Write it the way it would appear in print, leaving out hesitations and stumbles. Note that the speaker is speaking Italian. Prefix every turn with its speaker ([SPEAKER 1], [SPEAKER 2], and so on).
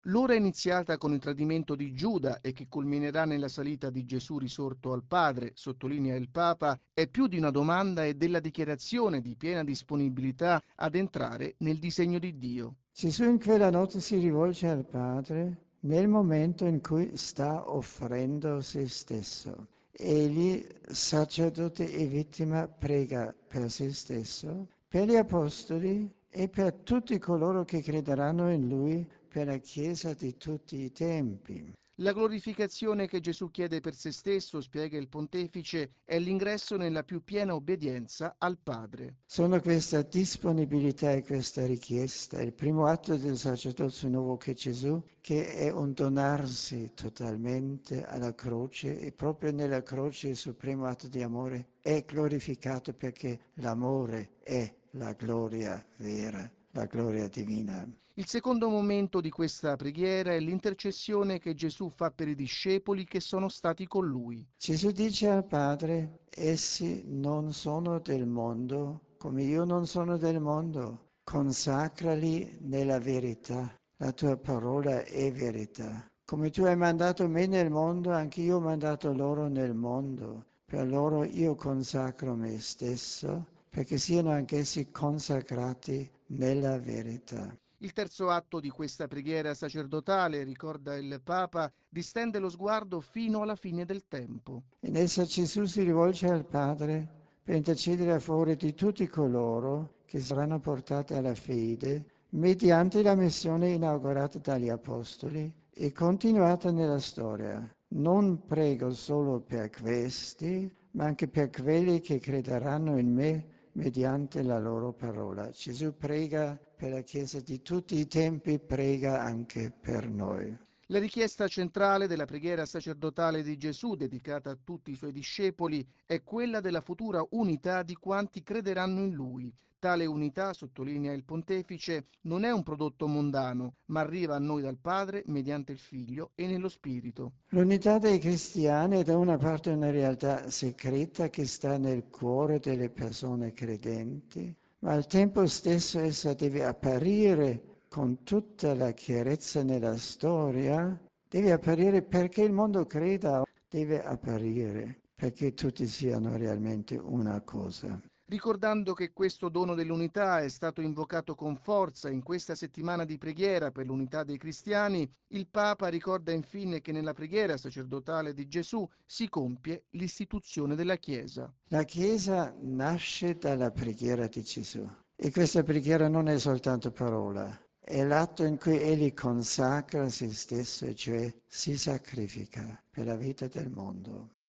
[SPEAKER 1] L'ora iniziata con il tradimento di Giuda e che culminerà nella salita di Gesù risorto al Padre, sottolinea il Papa, è più di una domanda e della dichiarazione di piena disponibilità ad entrare nel disegno di Dio.
[SPEAKER 2] Gesù in quella notte si rivolge al Padre nel momento in cui sta offrendo se stesso. Egli, sacerdote e vittima, prega per se stesso, per gli apostoli e per tutti coloro che crederanno in lui, per la Chiesa di tutti i tempi.
[SPEAKER 1] La glorificazione che Gesù chiede per se stesso, spiega il pontefice, è l'ingresso nella più piena obbedienza al Padre.
[SPEAKER 2] Sono questa disponibilità e questa richiesta, il primo atto del sacerdozio nuovo che Gesù, che è un donarsi totalmente alla croce e proprio nella croce il supremo atto di amore è glorificato perché l'amore è la gloria vera, la gloria divina.
[SPEAKER 1] Il secondo momento di questa preghiera è l'intercessione che Gesù fa per i discepoli che sono stati con lui.
[SPEAKER 2] Gesù dice al Padre, essi non sono del mondo, come io non sono del mondo. Consacrali nella verità. La tua parola è verità. Come tu hai mandato me nel mondo, anche io ho mandato loro nel mondo. Per loro io consacro me stesso, perché siano anch'essi consacrati nella verità.
[SPEAKER 1] Il terzo atto di questa preghiera sacerdotale, ricorda il Papa, distende lo sguardo fino alla fine del tempo.
[SPEAKER 2] In essa Gesù si rivolge al Padre per intercedere a favore di tutti coloro che saranno portati alla fede mediante la missione inaugurata dagli Apostoli e continuata nella storia. Non prego solo per questi, ma anche per quelli che crederanno in me mediante la loro parola. Gesù prega per la Chiesa di tutti i tempi, prega anche per noi.
[SPEAKER 1] La richiesta centrale della preghiera sacerdotale di Gesù, dedicata a tutti i suoi discepoli, è quella della futura unità di quanti crederanno in lui. Tale unità, sottolinea il pontefice, non è un prodotto mondano, ma arriva a noi dal Padre mediante il Figlio e nello Spirito.
[SPEAKER 2] L'unità dei cristiani è da una parte una realtà segreta che sta nel cuore delle persone credenti, ma al tempo stesso essa deve apparire con tutta la chiarezza nella storia, deve apparire perché il mondo creda, deve apparire perché tutti siano realmente una cosa.
[SPEAKER 1] Ricordando che questo dono dell'unità è stato invocato con forza in questa settimana di preghiera per l'unità dei cristiani, il Papa ricorda infine che nella preghiera sacerdotale di Gesù si compie l'istituzione della Chiesa.
[SPEAKER 2] La Chiesa nasce dalla preghiera di Gesù e questa preghiera non è soltanto parola, è l'atto in cui egli consacra se stesso, cioè si sacrifica per la vita del mondo.